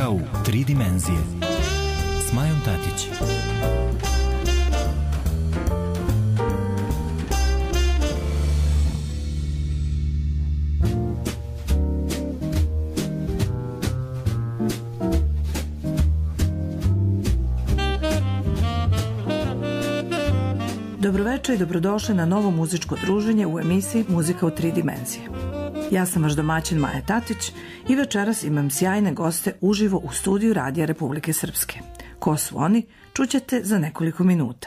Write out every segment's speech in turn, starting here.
Muzika u 3 dimenzije s Majom Tatić. Dobroveče i dobrodošli na novo muzičko druženje u emisiji Muzika u 3 dimenzije. Ja sam vaš domaćin Maja Tatić i večeras imam sjajne goste uživo u studiju Radija Republike Srpske. Ko su oni, čućete za nekoliko minuta.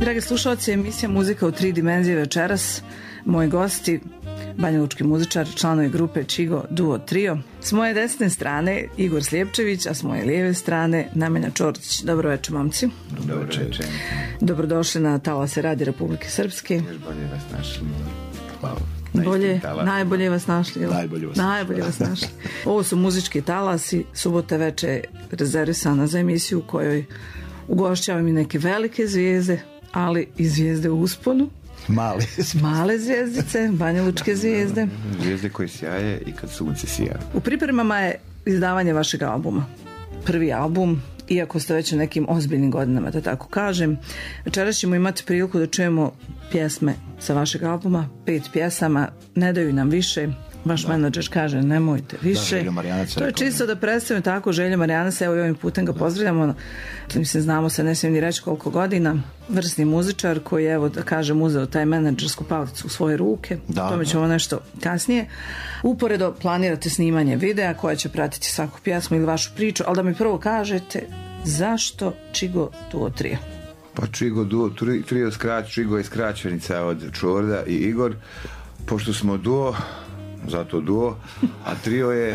Dragi slušalci, emisija Muzika u 3 dimenzije večeras. Moji gosti, banjalučki muzičar, članovi grupe Čigo Duo Trio. S moje desne strane Igor Slijepčević, a s moje lijeve strane Nemanja Čortić. Dobro večer, momci. Dobro večer. Dobrodošli na talase Radija Republike Srpske. Još bolje vas našli. Hvala. Najbolje vas našli. Najbolje vas našli. Ovo su muzički talasi. Subota večer je rezervisana za emisiju u kojoj ugošćavam i neke velike zvijezde, ali i zvijezde u usponu. Male zvijezdice, banjalučke zvijezde. Zvijezde koje sjaje i kad sunce sija. U pripremama je izdavanje vašeg albuma. Prvi album, iako ste već u nekim ozbiljnim godinama, da tako kažem. Večeras ćemo imati priliku da čujemo pjesme sa vašeg albuma. 5 pjesama, ne daju nam više. Vaš menadžer kaže nemojte više. To je čisto da predstavim tako Željo Marjanac, evo i ovim putem ga pozdravljamo. Mislim, znamo se, ne smijem ni reći koliko godina. Vrsni muzičar koji je, evo da kažem, uzeo taj menadžersku palicu u svoje ruke. Tome ćemo nešto kasnije. Uporedo planirate snimanje videa koja će pratiti svaku pjesmu ili vašu priču, ali da mi prvo kažete zašto Čigo Duo Trio? Pa Čigo Duo Trio, Čigo je skraćenica od Čorda i Igor. Pošto smo duo, zato duo, a trio je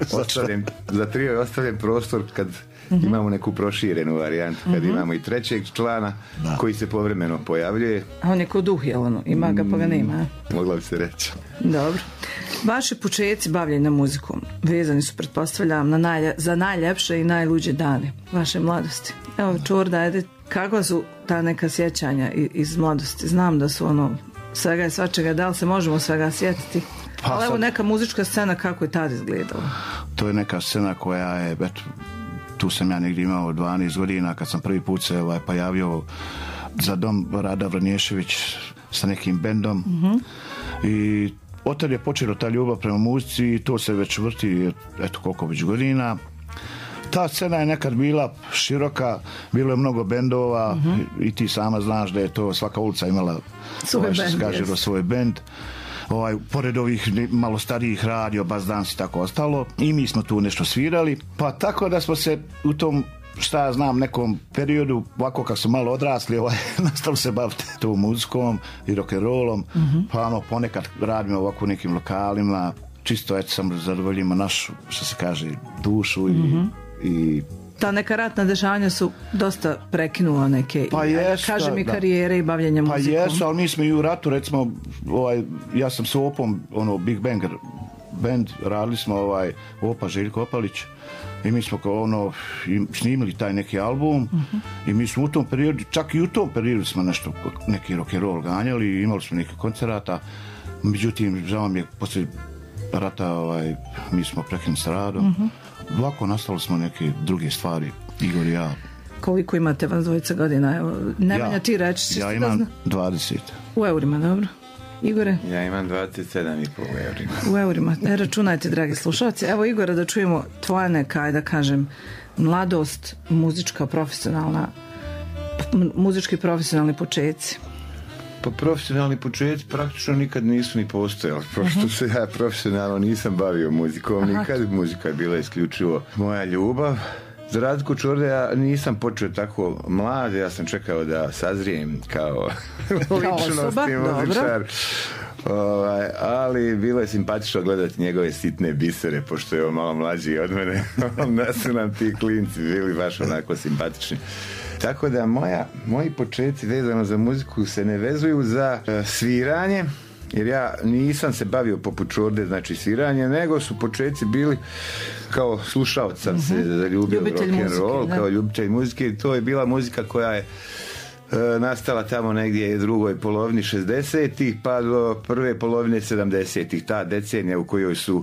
ostavljen prostor kad imamo neku proširenu varijantu, kad imamo i trećeg člana koji se povremeno pojavljuje. A on je ko duh, jel ono? Ima ga pa ga nema. Mogla bi se reći. Dobro. Vaši početci bavljenja muzikom vezani su, pretpostavljam, za najljepše i najluđe dane vaše mladosti. Evo, Čorda, ajde, kakva su ta neka sjećanja iz mladosti? Znam da su ono svega i svačega, da li se možemo svega sjetiti? Ali evo neka muzička scena, kako je tada izgledala? To je neka scena koja je, tu sam ja negdje imao 12 godina kad sam prvi put se pojavio za dom Rada Vranješević sa nekim bendom i od tada je počela ta ljubav prema muzici i to se već vrti, eto koliko već godina. Ta scena je nekad bila široka, bilo je mnogo bendova i ti sama znaš da je to, svaka ulica imala svoj bend. Pored ovih malo starijih radio, bas dance i tako ostalo, i mi smo tu nešto svirali, pa tako da smo se u tom, šta ja znam, nekom periodu, ovako kad su malo odrasli, nastavili se baviti tom muzikom i rock'n'rollom, pa ponekad radimo ovako u nekim lokalima, čisto eto sam zadovoljimo našu, što se kaže, dušu i ta neka ratna dešavanja su dosta prekinula neke, kažem, i karijere i bavljenja muzikom. Pa jesu, ali mi smo i u ratu, recimo, ja sam s Opom, Big Bang band, radili smo Opa Željko Opalić i mi smo snimili taj neki album i mi smo u tom periodu, čak i u tom periodu smo neki rock'n'roll ganjali i imali smo neke koncerata, međutim, žao mi je, poslije rata mi smo prekinuli s radom. Ovako nastali smo neke druge stvari, Igor i ja. Koliko imate vas dvojica godina? Evo, Nemanja, ti reći. Ja imam 20. U eurima, dobro. Igore? Ja imam 27,5 u eurima. U eurima. Računajte, dragi slušalci. Evo, Igora, da čujemo tvoja neka, da kažem, mladost, muzički profesionalni početci. Pa profesionalni početci praktično nikad nisu ni postojali. Prosto se ja profesionalno nisam bavio muzikom nikad. Muzika je bila isključivo moja ljubav. Za razliku Čorde, ja nisam počeo tako mlad, ja sam čekao da sazrijem kao ličnost i muzičar. Ali bilo je simpatično gledati njegove sitne bisere, pošto je on malo mlađi od mene. Da su nam ti klinci bili baš onako simpatični. Tako da moji početci vezano za muziku se ne vezuju za sviranje, jer ja nisam se bavio poput Čorde, znači sviranje, nego su početci bili kao slušalac, sam se zaljubio rock'n'roll, kao ljubitelj muzike, i to je bila muzika koja je nastala tamo negdje u drugoj polovini 60-ih pa do prve polovine 70-ih, ta decenija u kojoj su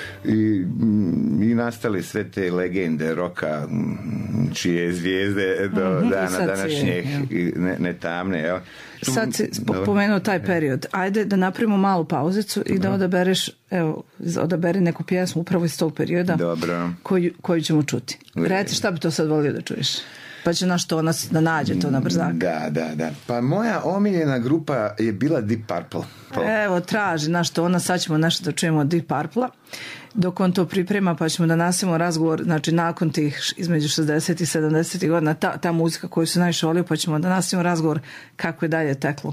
i nastale sve te legende roka, čije zvijezde do dana današnjeg ne tamne, jel? Sad si pomenuo taj period. Ajde da napravimo malu pauzicu i da odaberi neku pjesmu upravo iz tog perioda koju ćemo čuti. Reci šta bi to sad volio da čuješ. Pa će našto ona da nađe to na brzak. Da. Pa moja omiljena grupa je bila Deep Purple. Evo, traži našto ona, sad ćemo nešto da čujemo od Deep Purple-a. Dok on to priprema, pa ćemo da nastavimo razgovor, znači nakon tih između 60 i 70 godina, ta muzika koju se najviše volio, pa ćemo da nastavimo razgovor kako je dalje teklo.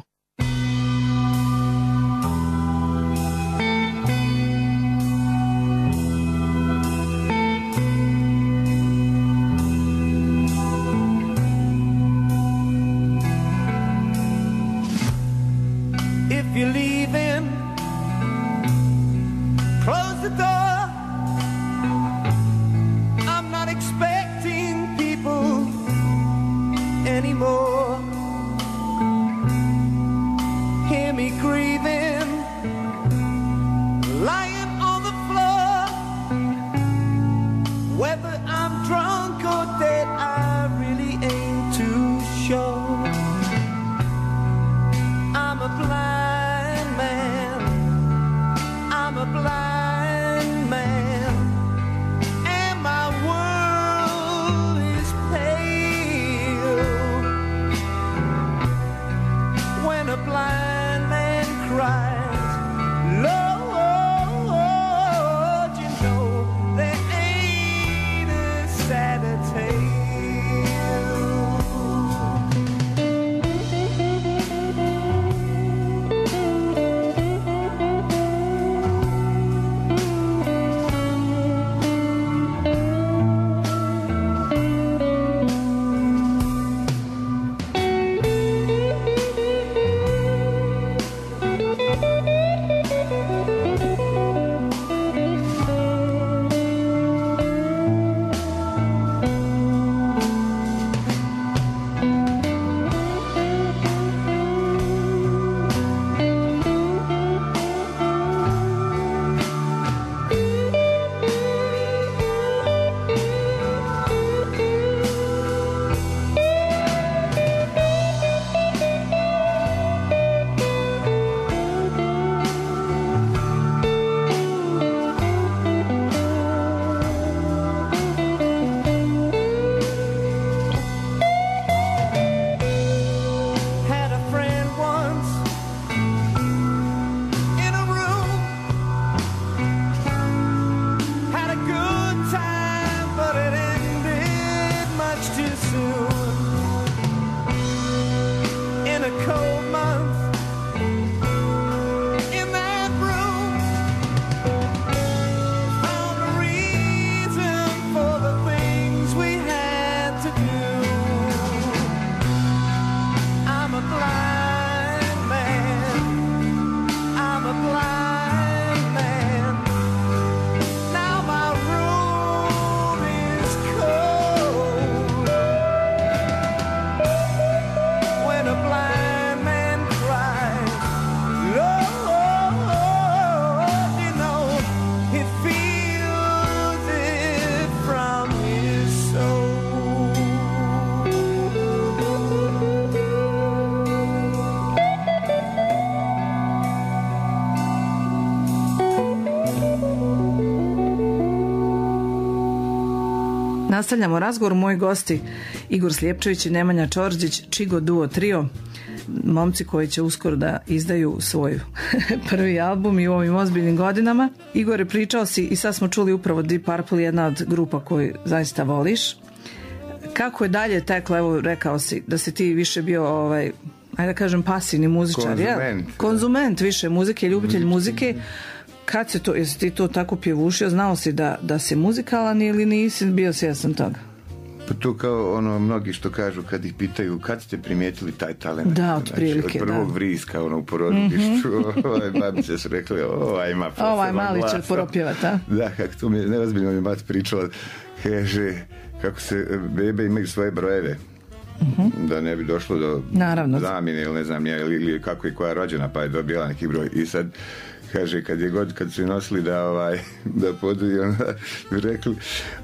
Nastavljamo razgovor. Moji gosti Igor Slijepčević i Nemanja Čorđić, Čigo Duo Trio, momci koji će uskoro da izdaju svoj prvi album i u ovim ozbiljnim godinama. Igore, pričao si i sad smo čuli upravo Deep Purple, jedna od grupa koju zaista voliš. Kako je dalje teklo? Evo, rekao si da si ti više bio ajde da kažem pasivni muzičar, konzument više muzike, ljubitelj muzike. Kad se to, jesi ti to tako pjevušio, znao si da si muzikalan ili nisi bio svjestan toga? Pa to kao mnogi što kažu kad ih pitaju kad ste primijetili taj talent. Da, otprilike, od prvog vriska u porodilištu, babice su rekli, ima ovaj mali će poropjevati, a? Da, kako to mi je, neozbiljno mi je mat pričala, kaže, kako se bebe imaju svoje brojeve. Da ne bi došlo do zamjene ili ne znam ili kako je koja rođena pa je dobila neki broj i sad kaže kad su nosili da poduju onda rekli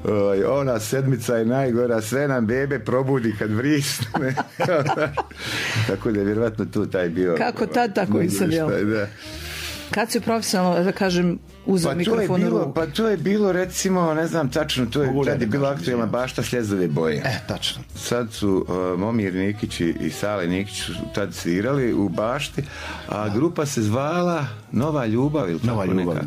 ona sedmica je najgora, sve nam bebe probudi kad vrisne. Tako da je vjerovatno tu taj bio kako tad tako i sad, jel? Kad si profesionalno, da kažem, uzeo mikrofon u ruku? Pa to je bilo, recimo, ne znam tačno, tad je bila aktualna Bašta Sljezove boje. Tačno. Sad su Momir Nikić i Sale Nikić su tad svirali u Bašti, a grupa se zvala Nova ljubav ili tako nekako.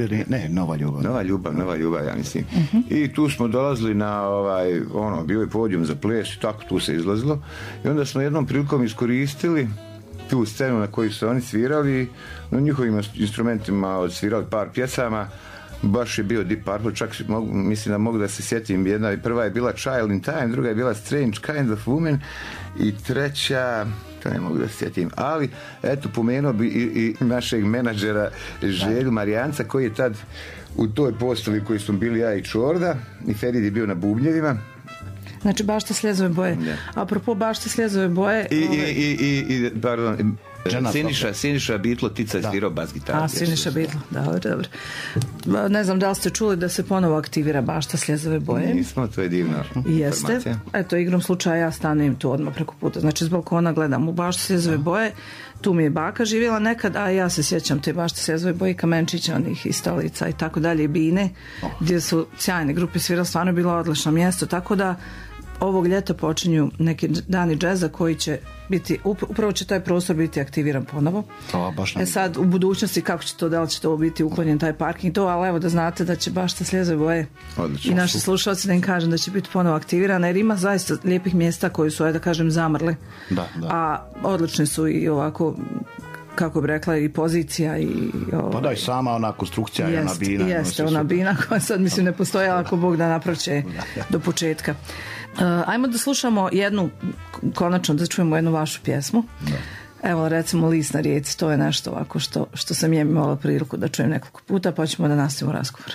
Nova ljubav, ja mislim. I tu smo dolazili na bio je podijum za ples i tako tu se izlazilo. I onda smo jednom prilikom iskoristili tu scenu na kojoj su oni svirali, na njihovim instrumentima odsvirali par pjesama. Baš je bio Deep Purple, čak mislim da mogu da se sjetim, jedna prva je bila Child in Time, druga je bila Strange Kind of Woman i treća, to ne mogu da se sjetim, ali eto, pomenuo bi i našeg menadžera Želju Marijanca, koji je tad u toj postavi koji smo bili ja i Čorda, i Ferid je bio na bubnjevima. Znači Bašta Sljezove boje. Apropo Bašta Sljezove boje... Pardon, Siniša Bitlo, Tica svirao bas gitaru. Siniša Bitlo, dobro. Ne znam da li ste čuli da se ponovo aktivira Bašta Sljezove boje. Nismo, to je divna informacija. Eto, igrom slučaja ja stanujem tu odmah preko puta. Znači, zbog balkona gledam u Bašta Sljezove boje. Tu mi je baka živjela nekad, a ja se sjećam te Bašta Sljezove boje i Kamenčića, onih i Stolica i tako dalje, i Bine, gdje su sjajne grupe svirali, stvarno je bilo odlično mjesto, tako da ovog ljeta počinju neki dani džeza koji će biti, upravo će taj prostor biti aktiviran ponovo. Sad u budućnosti kako će to, da li će to biti uklonjen taj parking, ali evo da znate da će Bašta Sljezove boje i naši slušalci da im kažem da će biti ponovo aktivirana, jer ima zaista lijepih mjesta koji su, da kažem, zamrli. A odlični su i ovako, kako bi rekla, i pozicija i... Pa da, i sama ona konstrukcija je ona bina. Jeste, ona bina koja sad mislim ne postoji, ali ako Bog da napraće do početka. Ajmo da slušamo jednu, konačno da čujemo jednu vašu pjesmu. Evo, recimo List na rijeci, to je nešto ovako što sam imala priliku da čujem nekoliko puta, pa ćemo da nastavimo razgovor.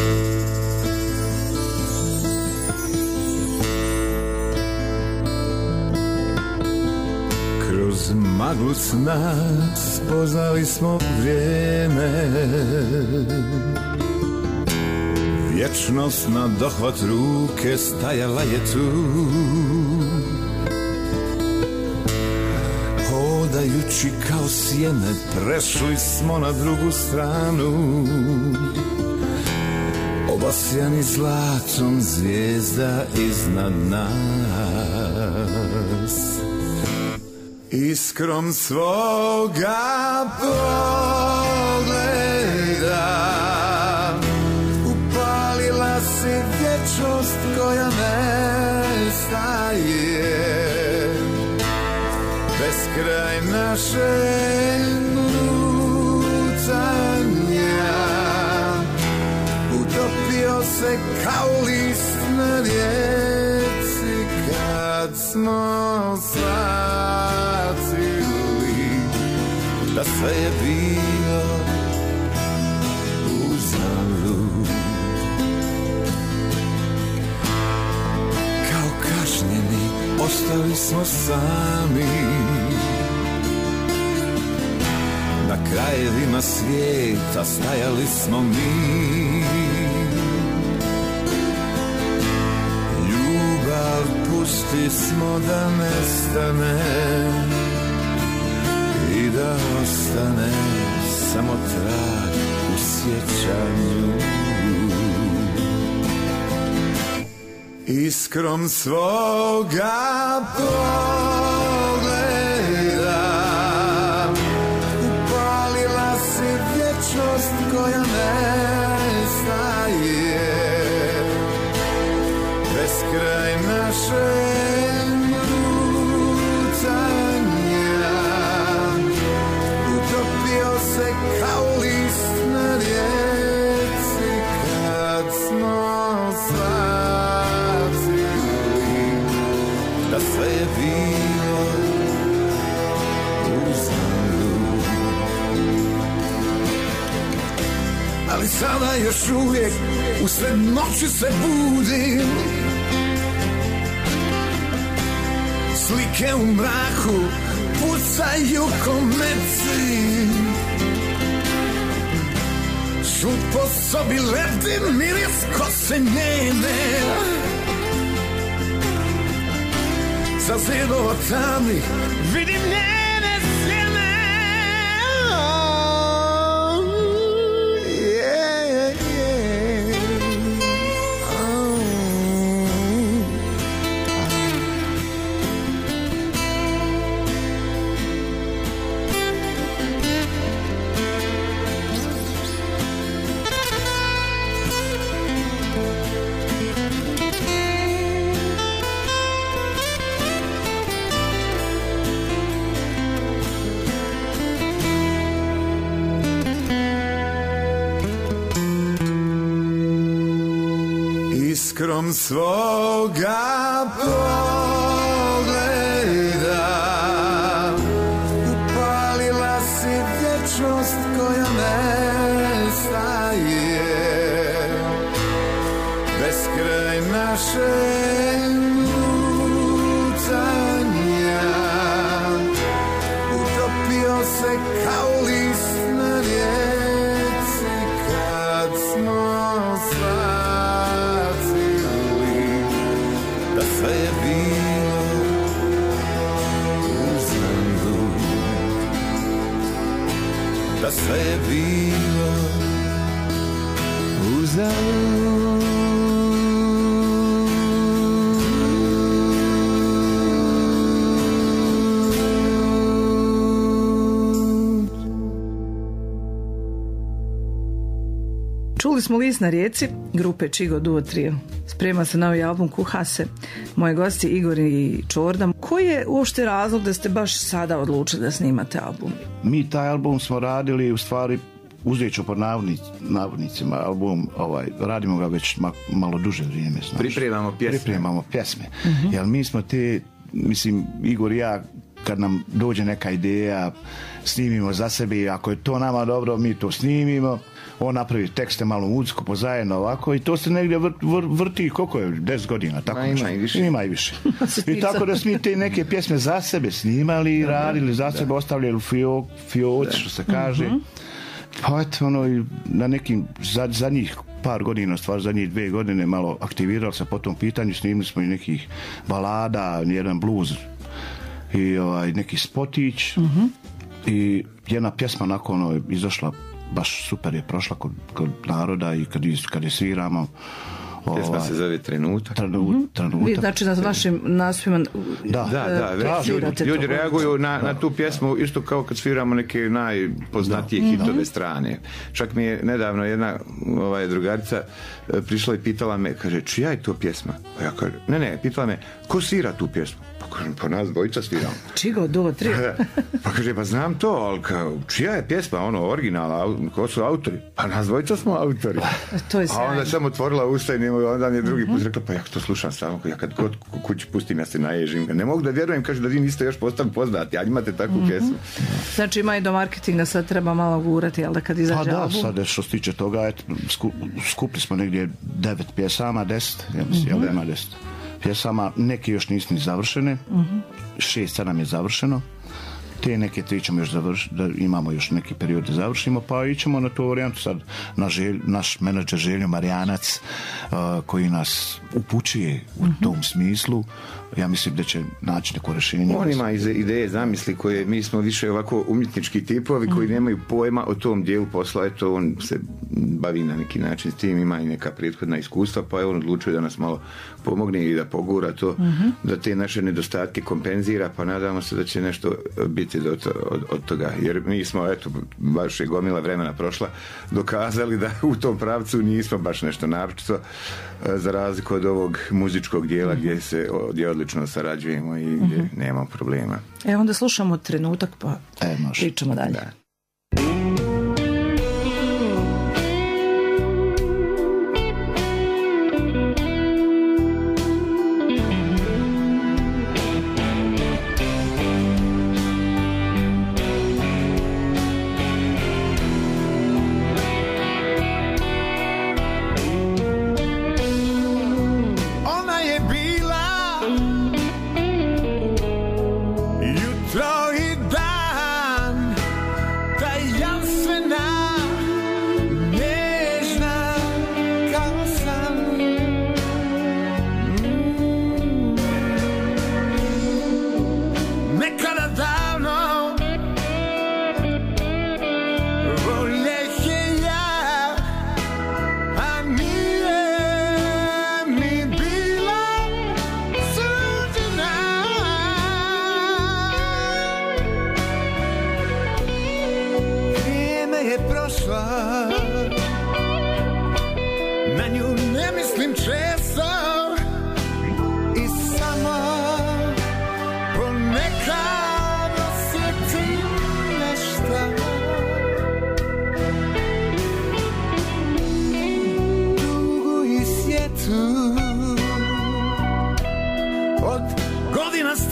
Kroz maglu sna spoznali smo vrijeme, vječnost na dohvat ruke stajala je tu. Hodajući kao sjene prešli smo na drugu stranu, obasjani zlatom zvijezda iznad nas. Iskrom svoga pogleda upalila si vječnost koja nestaje, beskraj našeg lutanja, utopio se kao list na rijeci kad smo shvatili da sve je bilo uzalud. Kao kašnjeni ostali smo sami na krajevima svijeta, stajali smo mi. Ljubav pusti smo da nestane i da ostane samo trag u sjećanju. Iskrom svoga pogleda upalila si vječnost koja nestaje, beskraj našeg lutanja, utopio se kao list na rijeci kad smo shvatili da sve je bilo uzalud. Ali sada još uvijek usred noći se budim, slike u mraku pucaju komeci, šut po sobi leti miris kose njene, sa zidova tamnih vidim njene sjene. iskrom svoga pogleda upalila si vječnost koja nestaje, beskraj naše se kao list na rijeci kad smo shvatili da sve je bilo uzalud, da sve je bilo uzalud. Čuli smo List na rijeci, grupe Čigo Duo Trio. Sprema se novi album Kuha se. Moji gosti Igor i Čorda. Koji je uopšte razlog da ste baš sada odlučili da snimate album? Mi taj album smo radili, u stvari, uzet ću pod navodnicima album, radimo ga već malo duže vrijeme. Znaš. Pripremamo pjesme. Jer mi smo mislim, Igor i ja, kad nam dođe neka ideja, snimimo za sebe i ako je to nama dobro, mi to snimimo. On napravi tekste, malo muziku pozajedno ovako i to se negdje vrti, koliko je, 10 godina, tako ima i više. I tako da smo te neke pjesme za sebe snimali i radili, za sebe ostavljali u fioci, što se kaže. Pa eto, na nekim zadnjih par godina, stvar zadnjih 2 godine malo aktivirali se po tom pitanju, snimili smo i nekih balada, jedan blues i neki spotić i jedna pjesma nakon izašla, baš super je prošla kod naroda i kad je sviramo. Pjesma se zove Trenutak. Vi znači na vašim naspjevima ljudi reaguju na tu pjesmu isto kao kad sviramo neke najpoznatije hitove strane. Čak mi je nedavno jedna drugarica prišla i pitala me, kaže, čija je to pjesma? A ja kažem, ne, pitala me, ko svira tu pjesmu? Pa kažem, pa nas dvojica sviramo. Čigo Duo Trio. Pa kaže, pa znam to, ali čija je pjesma, original, ko su autori? Pa nas dvojica smo autori. To je a onda sam otvorila usta i onda mi je drugi put rekla, pa ja to slušam samo, ja kad god kući pustim, ja se naježim. Ne mogu da vjerujem, kaže da vi niste još postali poznati, a imate takvu pjesmu. Znači ima i do marketinga, sad treba malo gurati, jel da kad izađe album? Pa da, sad što se tiče toga, skupili smo negdje 9 pjesama, 10, ja mislim, da ima 10 pjesama, neke još nisu ni završene, 6-7 je završeno, te neke 3 ćemo još završiti, da imamo još neki period da završimo, pa ićemo na tu varijantu sad. Naš menadžer Željo Marijanac, koji nas upućuje u tom smislu, ja mislim da će naći neko rješenje. On ima ideje, zamisli koje mi smo više ovako umjetnički tipovi koji nemaju pojma o tom dijelu posla. Eto, on se bavi na neki način s tim, ima i neka prethodna iskustva, pa je on odlučio da nas malo pomogne i da pogura to, da te naše nedostatke kompenzira, pa nadamo se da će nešto biti od toga. Jer mi smo, eto, baš je gomila vremena prošla, dokazali da u tom pravcu nismo baš nešto naročito, za razliku od ovog muzičkog dijela gdje odlično sarađujemo i gdje nemamo problema. Onda slušamo Trenutak, pa pričamo dalje. Da.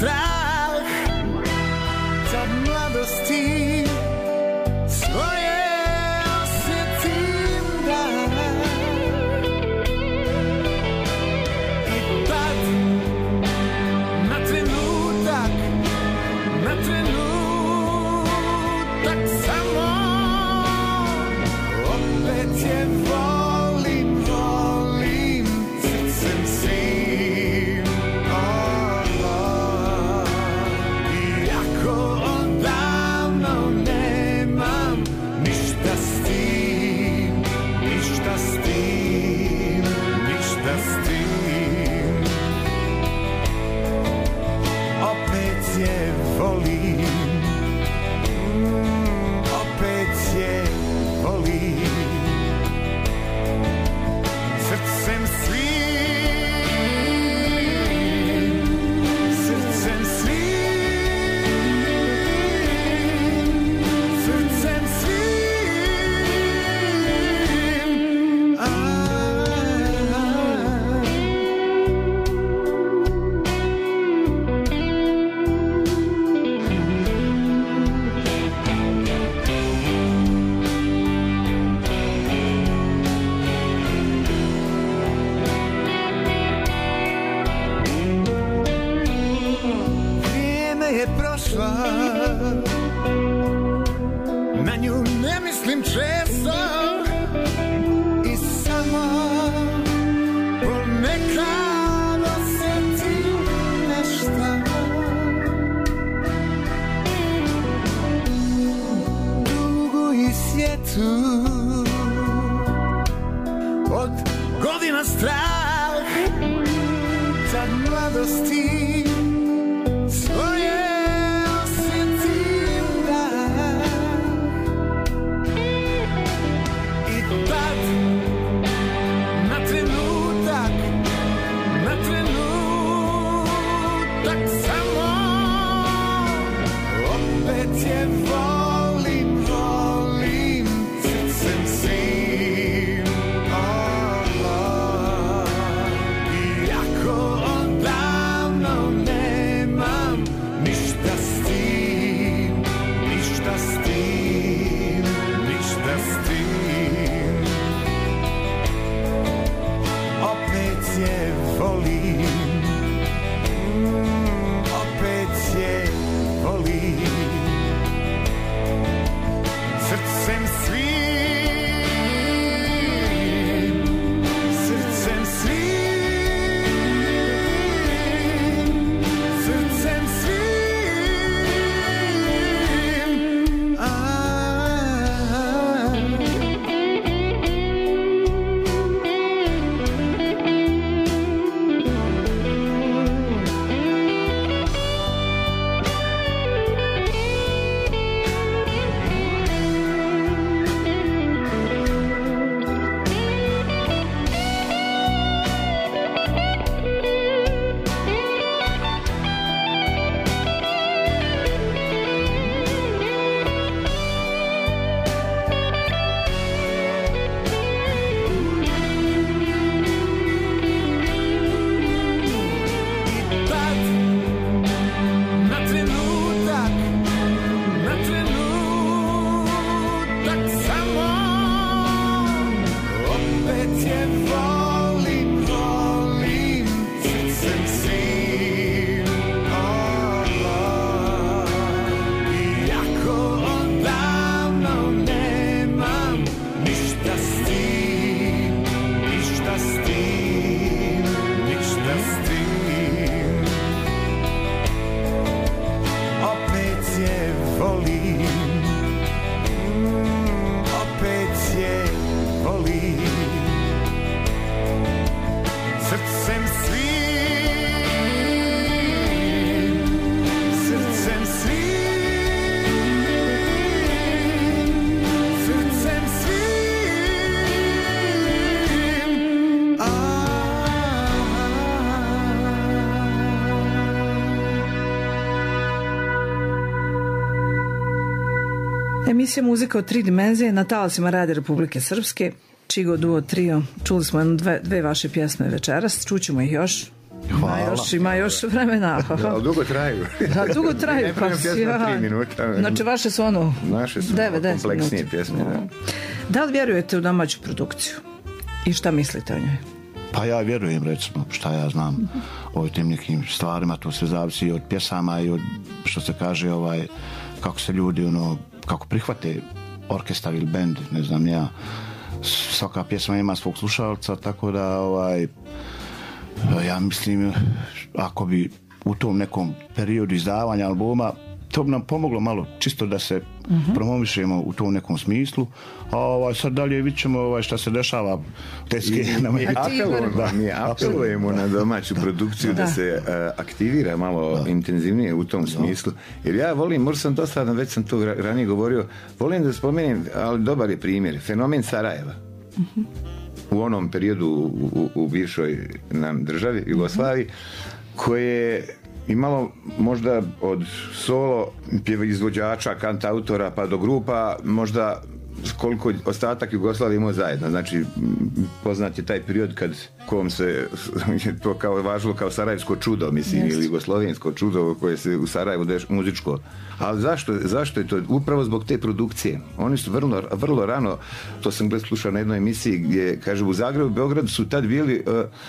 strah za mladosti svoje osjetim da i tad na trenutak samo opet je volim srcem svim. Iako odavno nemam ništa s tim, ništa s tim, ništa s tim, opet je volim, opet je volim srcem svim, srcem svim, srcem svim. Vrijeme je prošla, na nju ne mislim često i samo ponekad osjetim nešto. Dugu i sjetu od godina strah za mladosti svoje osjetim da i tad na trenutak samo opet je volim srcem svim. Iako odavno nemam ništa s tim, ništa s tim, ništa s tim, opet je volim, opet je volim srcem svim, srcem svim, srcem svim. Emisija Muzika od 3 dimenzije na talasima Radija Republike Srpske. Čigo duo trio. Čuli smo dve vaše pjesme večeras, čućemo ih još Ima još vremena. Ali dugo traju. Dugo traju. Ne pravim pjesme 3 minuta. Znači vaše su naše su kompleksnije pjesme. Da li vjerujete u domaću produkciju? I šta mislite o njoj? Pa ja vjerujem, recimo, šta ja znam o tim nekim stvarima, to sve zavisi od pjesama i od, što se kaže, kako se ljudi, kako prihvate orkestar ili bend, ne znam ja. Svaka pjesma ima svog slušalca, tako da ja mislim, ako bi u tom nekom periodu izdavanja albuma, to bi nam pomoglo malo, čisto da se promovišemo u tom nekom smislu, a sad dalje vidit ćemo šta se dešava. Mi apelujemo na domaću produkciju da se aktivira malo intenzivnije u tom smislu, jer ja volim, možda sam dosadan, već sam to ranije govorio, volim da spomenem, ali dobar je primjer, fenomen Sarajeva. U onom periodu u bivšoj nam državi, Jugoslaviji, koje imalo možda od solo izvođača, kantautora pa do grupa, možda koliko ostatak Jugoslavije imao zajedno. Znači, poznat je taj period kad kom se to kao važilo kao sarajevsko čudo, mislim, ili jugoslovensko čudo koje se u Sarajevu muzičko. Ali zašto je to? Upravo zbog te produkcije. Oni su vrlo rano, to sam slušao na jednoj emisiji gdje, kaže, u Zagrebu i Beogradu su tad bili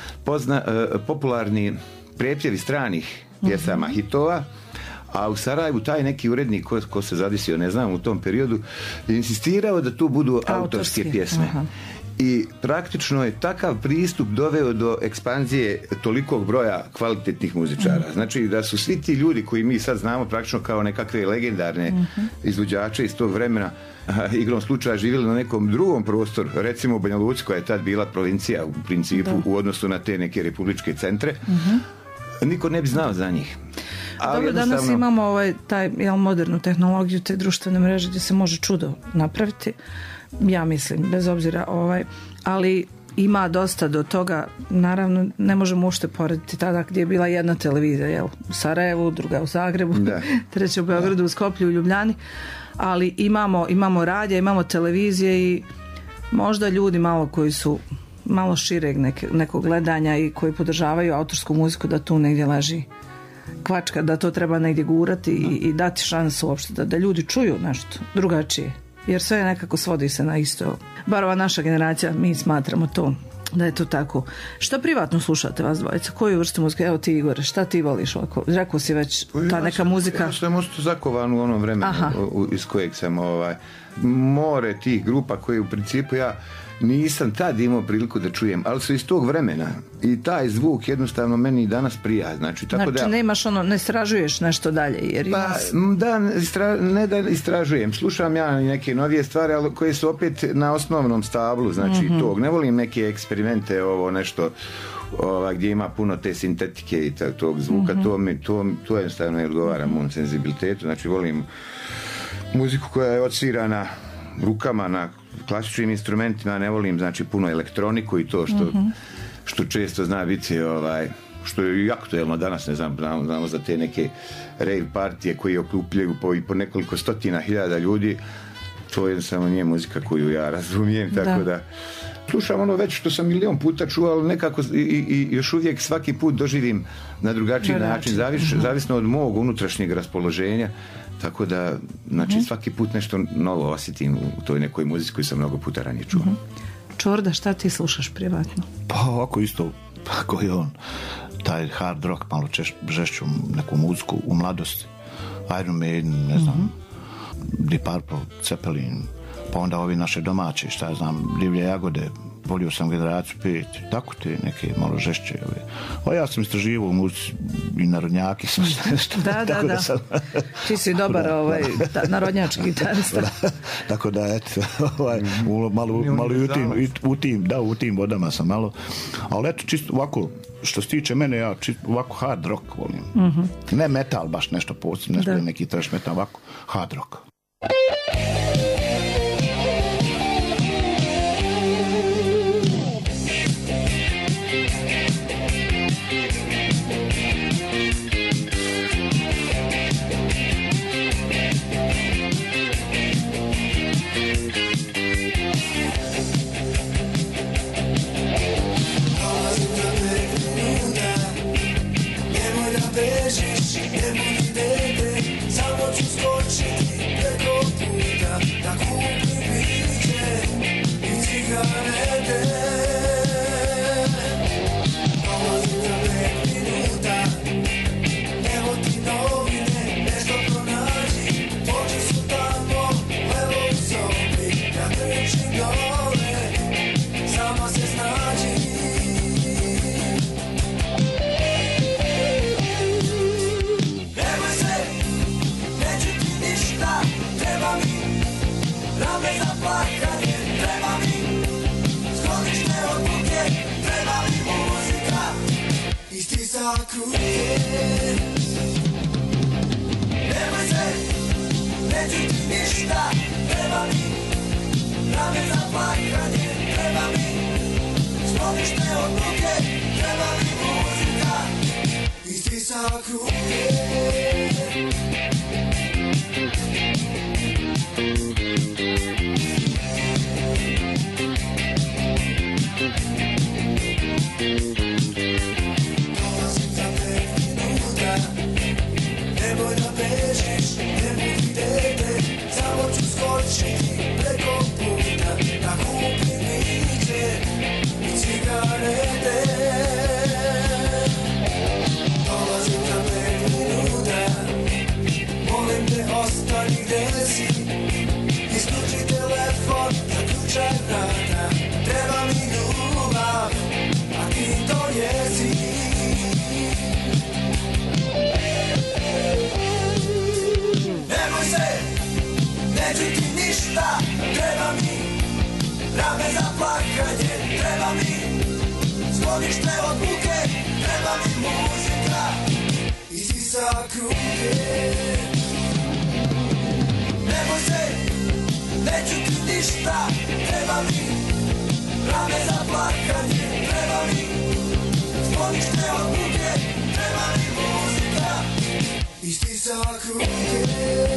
popularni prepjevi stranih pjesama, hitova, a u Sarajevu taj neki urednik ko se zadisio, ne znam, u tom periodu, je insistirao da tu budu autorske pjesme. Aha. I praktično je takav pristup doveo do ekspanzije tolikog broja kvalitetnih muzičara. Znači da su svi ti ljudi koji mi sad znamo praktično kao nekakve legendarne izvođače iz tog vremena, igrom slučaja živjeli na nekom drugom prostoru, recimo u Banja Luci, koja je tad bila provincija u principu u odnosu na te neke republičke centre, niko ne bi znao za njih. Dobro, danas imamo taj modernu tehnologiju, te društvene mreže gdje se može čudo napraviti, ja mislim, bez obzira ali ima dosta do toga. Naravno, ne možemo uopšte porediti tada gdje je bila jedna televizija, u Sarajevu, druga u Zagrebu, treća u Beogradu, u Skoplju, u Ljubljani, ali imamo radija, imamo televizije i možda ljudi malo koji su malo šireg nekog gledanja i koji podržavaju autorsku muziku, da tu negdje leži kvačka, da to treba negdje gurati i dati šansu uopšte da ljudi čuju nešto drugačije, jer sve nekako svodi se na isto. Bar ova naša generacija, mi smatramo to da je to tako. Šta privatno slušate vas dvojica? Koju vrstu muzike? Evo ti, Igore, šta ti voliš ovako? Rekao si već, ta neka muzika. Ja sam ostao zakovan u onom vremenu iz kojeg sam more tih grupa koje u principu ja nisam tad imao priliku da čujem, ali su iz tog vremena i taj zvuk jednostavno meni danas prija. Znači nemaš ne istražuješ nešto dalje? Jer ne da istražujem, slušam ja neke novije stvari, ali koje su opet na osnovnom stablu, znači tog. Ne volim neke eksperimente, nešto gdje ima puno te sintetike i tog zvuka, to jednostavno ne odgovara mom senzibilitetu. Znači volim muziku koja je odsvirana rukama na klasičnim instrumentima, ne volim znači puno elektroniku i to što često zna biti što je aktuelno danas, ne znam, znamo za te neke rave partije koji okupljaju po nekoliko stotina hiljada ljudi. To je samo nije muzika koju ja razumijem, tako da slušam već što sam milion puta čuo, ali nekako i još uvijek svaki put doživim na drugačiji način, zavisno od mog unutrašnjeg raspoloženja. Tako da, znači, svaki put nešto novo osjetim u toj nekoj muzici koju sam mnogo puta ranije čuo. Čorda, šta ti slušaš privatno? Pa ovako isto, koji on, taj hard rock, malo žešću neku muziku u mladosti. Iron Maiden, ne znam, Deep Purple, Zeppelin, pa onda ovi naše domaće, šta ja znam, Divlje jagode, volio sam Generaciju 5, tako te neke malo žešće. A ja sam istraživao u muzici i narodnjaki. Da. Ti si dobar narodnjački gitarista. Tako da, eto, malo u tim vodama sam malo. Ali eto, čisto ovako, što se tiče mene, ja ovako hard rock volim. Ne metal baš nešto posebno, neki trash metal, ovako hard rock. kruge. Nemoj se, neću ti ništa, treba mi rame za plakanje, treba mi sklonište od buke, treba mi muzika istisa kruge. Dolazim za 5 minuta, nemoj da bežiš, ne budi dete, samo ću skočiti preko puta, da kupim piće i cigarete. Dolazim za 5 minuta, molim te ostani gde si, isključi telefon, zaključaj vrata, treba mi ljubav, a ti to jesi. Nemoj se, neću ti ništa, treba mi rame za plakanje, treba mi sklonište od buke, treba mi muzika isisa kruge. Nemoj se, neću ti ništa, treba mi rame za plakanje, treba mi sklonište od buke, treba mi muzika isisa kruge.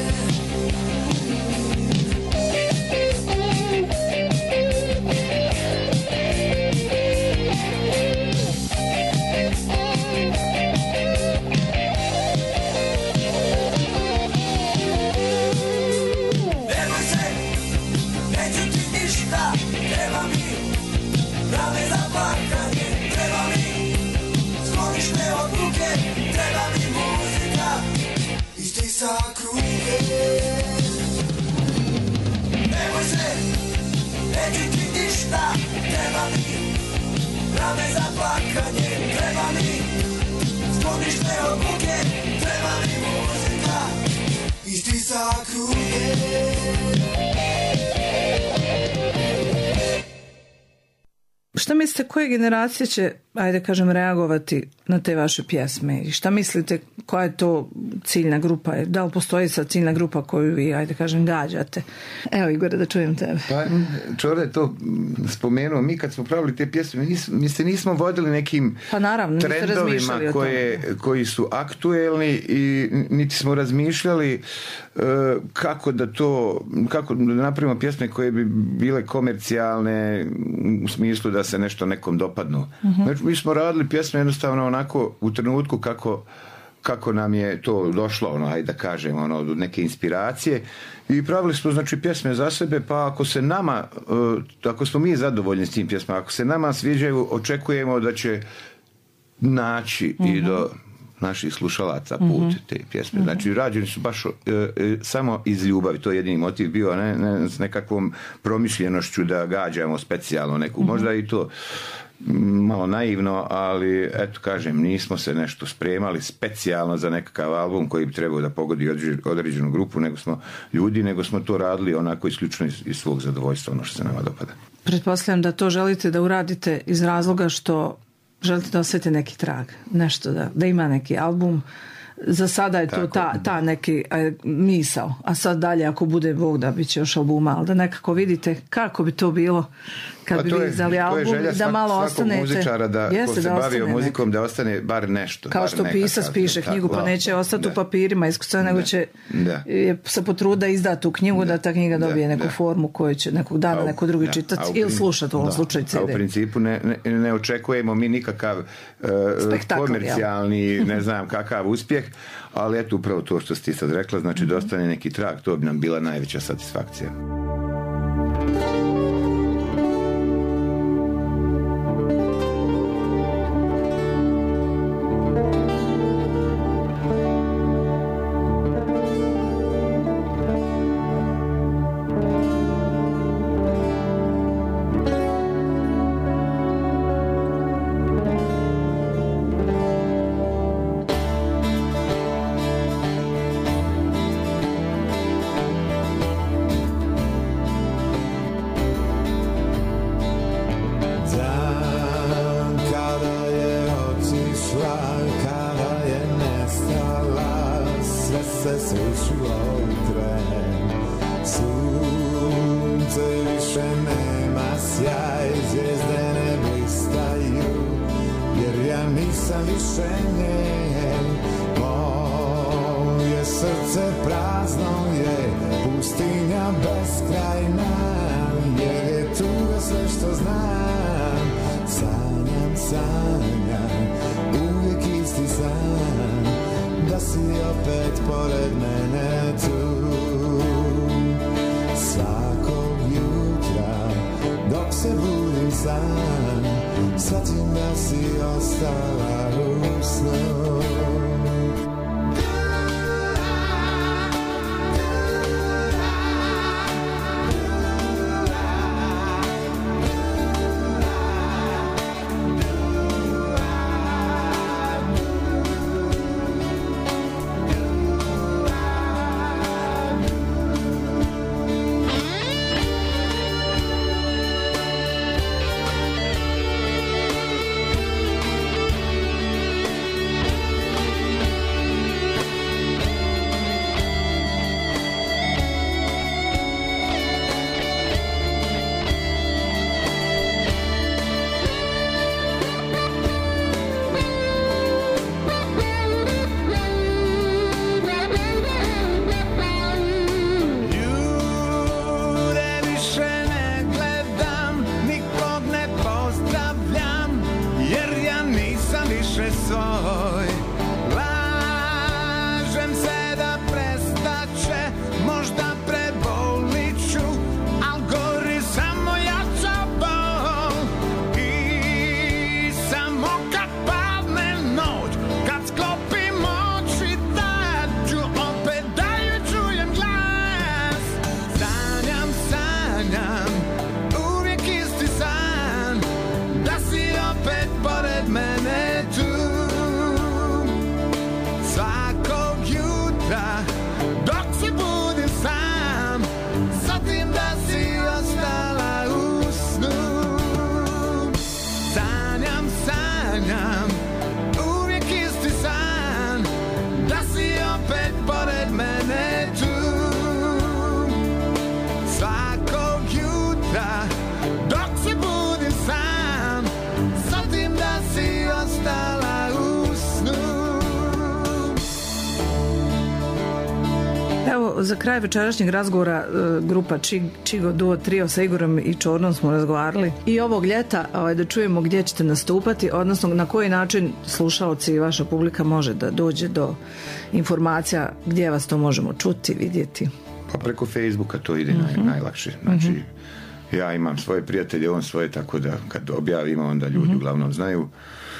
Nemoj se, neću ti ništa, treba mi rame za plakanje, treba mi sklonište od buke, treba mi muzika istisa kruge. Nemoj se, neću ti ništa, treba mi rame za plakanje, treba mi sklonište od buke, treba mi muzika isisa kruge. Šta mislite, koje generacije će, ajde kažem, reagovati na te vaše pjesme? I šta mislite, koja je to ciljna grupa? Da li postoji sad ciljna grupa koju vi, ajde kažem, gađate? Evo, Igore, da čujem tebe. Pa, Čore je to spomenuo. Mi kad smo pravili te pjesme, mi se nismo vodili nekim Pa naravno, trendovima koji su aktuelni i niti smo razmišljali kako da napravimo pjesme koje bi bile komercijalne u smislu da se nešto nekom dopadnu. Znači, mi smo radili pjesme jednostavno onako u trenutku kako nam je to došlo, ajde da kažem, od neke inspiracije, i pravili smo, znači, pjesme za sebe, pa ako smo mi zadovoljni s tim pjesmama, ako se nama sviđaju, očekujemo da će naći i do naših slušalaca put te pjesme. Znači, rađeni su baš samo iz ljubavi, to je jedini motiv bio, ne s nekakvom promišljenošću da gađamo specijalno neku, možda i to malo naivno, ali eto, kažem, nismo se nešto spremali specijalno za nekakav album koji bi trebao da pogodi određenu grupu, nego smo to radili onako isključno iz svog zadovoljstva, ono što se nama dopada. Pretpostavljam da to želite da uradite iz razloga što želite da osjetite neki trag, nešto da ima neki album. Za sada je to ta neki misao, a sad dalje ako bude Bog da bit će još albuma, ali da nekako vidite kako bi to bilo kad bi vi izdali album, da malo ostanete. To je želja svakog muzičara ko se bavio muzikom, da ostane bar nešto. Kao što pisac piše knjigu, pa neće ostati u papirima iskustva, nego će se potruditi da izda tu knjigu, da ta knjiga dobije neku formu koju će nekog dana neko drugi čitati ili slušati u ovom slučaju CD. A u principu ne očekujemo mi nikakav komercijalni, ne znam kakav uspjeh, ali eto upravo to što ste sad rekla, znači da ostane neki trag, to bi nam bila najveća satisfakcija. srušilo u tren. Sunce više nema sjaj, zvijezde ne blistaju, jer ja nisam više njen. Moje srce prazno je, pustinja beskrajna, jer je tuga sve što znam. Sanjam, uvijek isti san, da si opet pored mene tu. Svakog jutra, dok se budim sam, shvatim da si ostala u snu. Za kraj večerašnjeg razgovora grupa Čigo Duo Trio sa Igorom i Čornom smo razgovarali i ovog ljeta da čujemo gdje ćete nastupati, odnosno na koji način slušaoci i vaša publika može da dođe do informacija gdje vas to možemo čuti, vidjeti. Pa preko Facebooka to ide najlakše. Znači, ja imam svoje prijatelje, on svoje, tako da kad objavimo onda ljudi uglavnom znaju,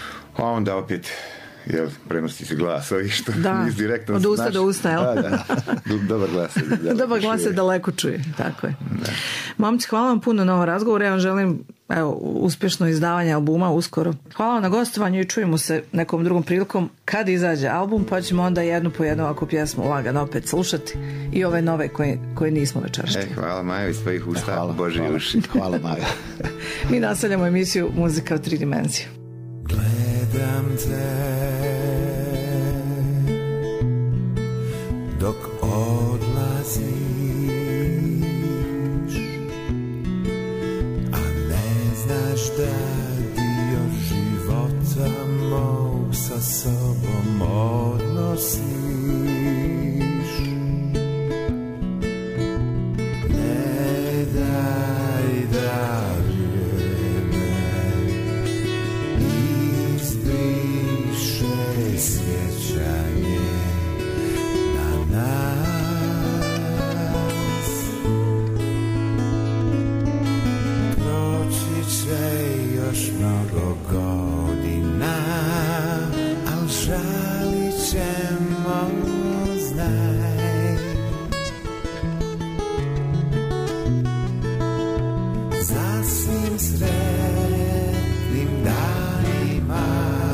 a onda opet prenosi se glas ovih što nis direktno od usta do usta, jel? Da. Dobar glas dobar glas se daleko čuje, tako je. Da. Momci, hvala vam puno na ovaj razgovor, ja vam želim uspješno izdavanje albuma uskoro. Hvala vam na gostovanju i čujemo se nekom drugom prilikom kad izađe album, pa ćemo onda jednu po jednu ovakvu pjesmu lagano opet slušati i ove nove koje nismo večeras čuli. Hvala Majo iz tvojih usta, Boži uši. Hvala Majo. Mi nastavljamo emisiju Muzika u 3 dimenzije. Gledam te dok odlaziš, a ne znaš da dio života mog sa sobom odnosiš. Ne daj da sjećanje na nas. Proći će još mnogo godina, al žalit ćemo, znaj. Za svim sretnim danima,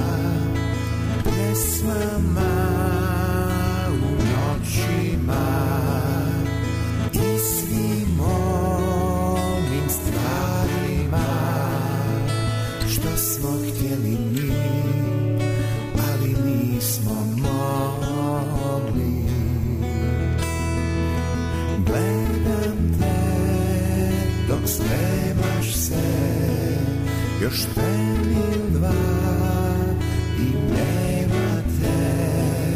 pjesmama u noćima i svim onim stvarima što smo htjeli mi, ali nismo mogli. još tren ili dva i nema te.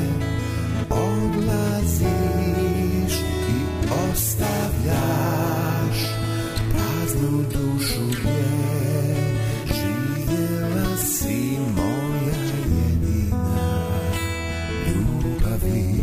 Odlaziš i ostavljaš praznu dušu gdje živjela si moja jedina ljubavi.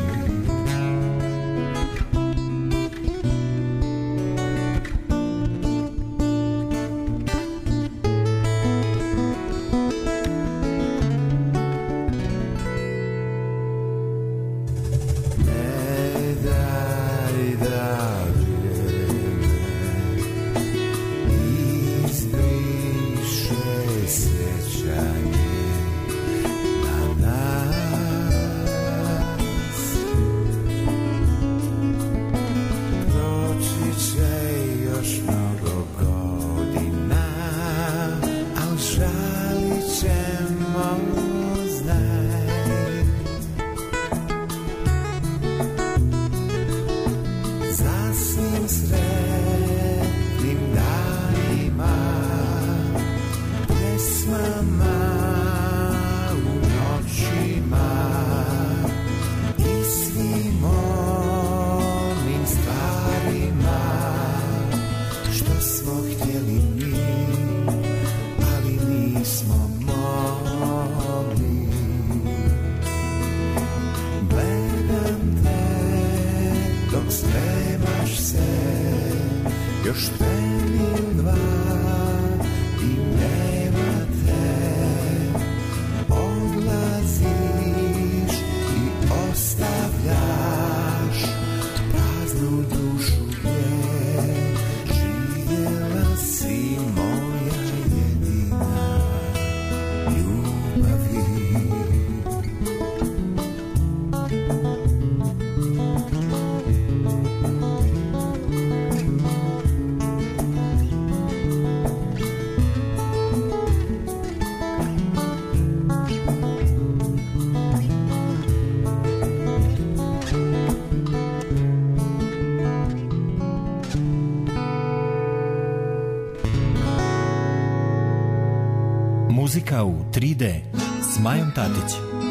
Muzika u 3D s Majom Tatić.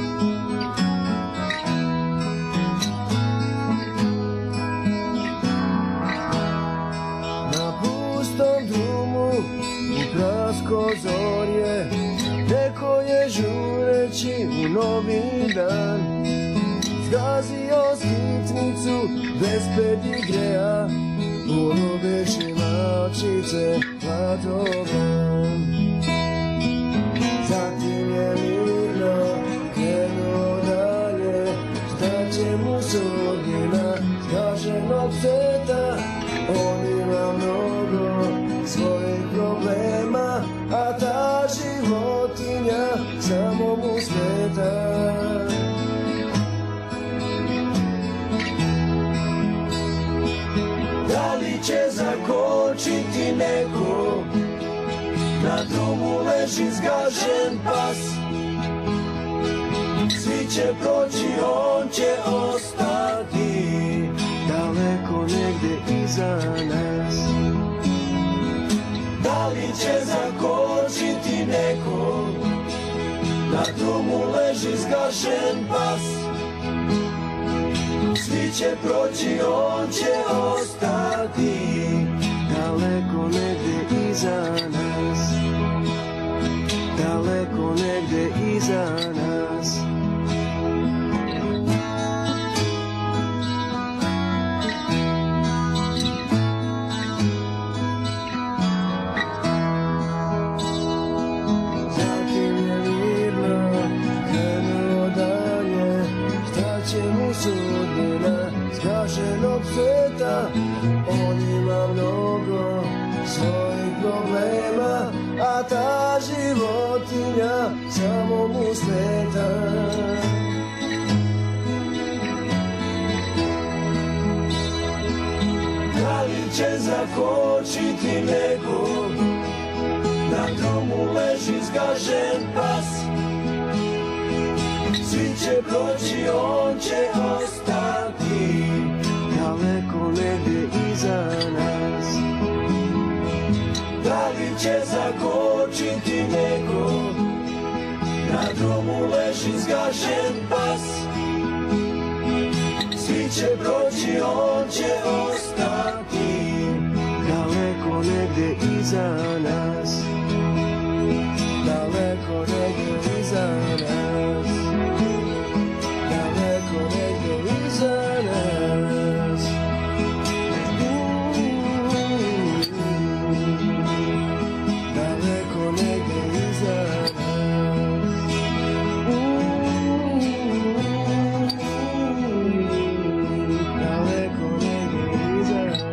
Na pustom drumu u prasko zorje neko je žureći u novi dan zgazio skitnicu bez pedigreja, urobeši mačice hladobran. Zatim je mirno krenuo dalje, šta će mu sudbina zgaženog sveta. On ima mnogo svojih problema, a ta životinja samo mu smeta. Da li će zakočiti neko? Na drumu leži zgažen pas. Svi će proći, on će ostati daleko negdje iza nas. Da li će zakočiti neko? Na drumu leži zgažen pas. Svi će proći, on će ostati daleko negdje iza nas. Daleko negdje iza nas. Zatim je mirno krenuo dalje, šta će mu sudbina zgaženog sveta. On ima mnogo svojih problema, a ta životinja samo mu smeta. Da li će zakočiti neko? Na domu leži zgažen pas. Svi će proći, on će ostati daleko negdje iza nas. Da li će zakočiti spašen pas. Svi će proći, on će ostati daleko negdje iza nas. Daleko negdje iza nas. Daleko negdje iza nas. Daleko negdje iza nas. Daleko negdje iza nas.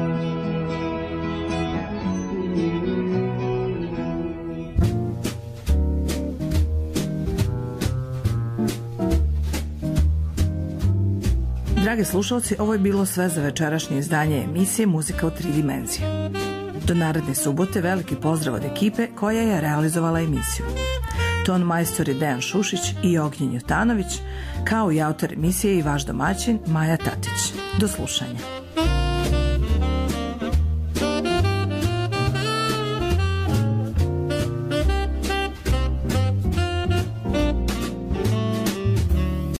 Dragi slušalci, ovo je bilo sve za večerašnje izdanje emisije Muzika u 3 dimenzije. Do naredne subote veliki pozdrav od ekipe koja je realizovala emisiju. Ton majstor je Dejan Šušić i Ognjen Jutanović, kao i autor emisije i vaš domaćin Maja Tatić. Do slušanja.